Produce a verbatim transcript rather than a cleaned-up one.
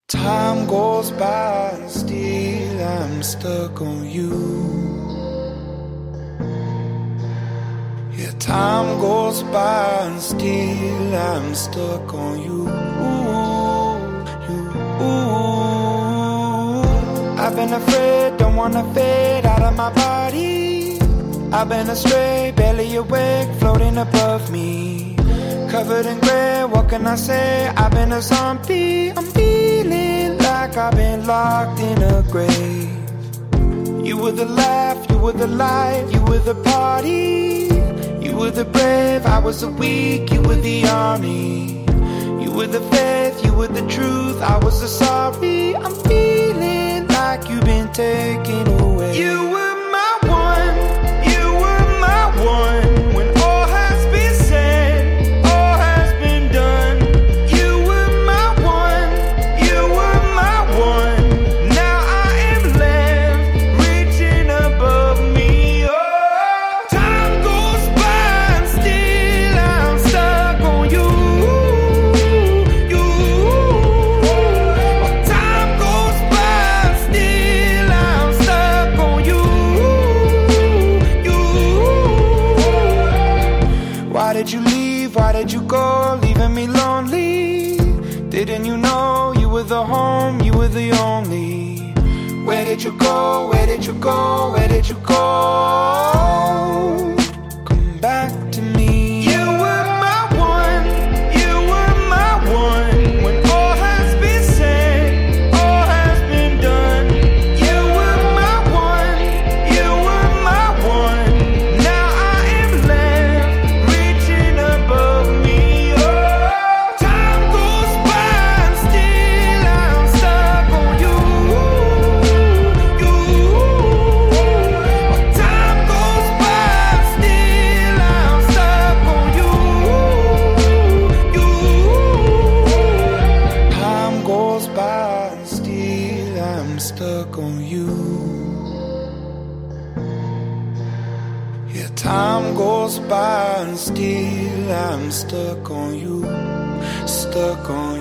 Time goes by and still I'm stuck on you. Yeah, time goes by and still I'm stuck on you. You, ooh. I've been afraid, don't wanna fade out of my body. I've been astray, barely awake, floating above me. Covered in grey, what can I say? I've been a zombie. I'm feeling like I've been locked in a grave. You were the laugh, you were the light, you were the party. You were the brave, I was the weak, you were the army. You were the faith, you were the truth, I was the sorry. I'm feeling like you've been taken away. You were my one, you were my one. When all has been said, all has been done. You were my one, you were my one. Now I am left reaching above me. Oh, time goes by and still I'm stuck on you. You, time goes by and still I'm stuck on you. You, why did you leave? Why did you go, leaving me lonely? Didn't you know you were the home, you were the only? Where did you go, where did you go, where did you go? Come back to me. You were my one, you were my one. When all has been said, all has been done. You were my one, you were my one. Now I am left reaching above me. Oh, time goes by and still I'm stuck on you. You, time goes by and still I'm stuck on you. You, time goes by and still I'm stuck on you. Yeah, time goes by and still I'm stuck on you, stuck on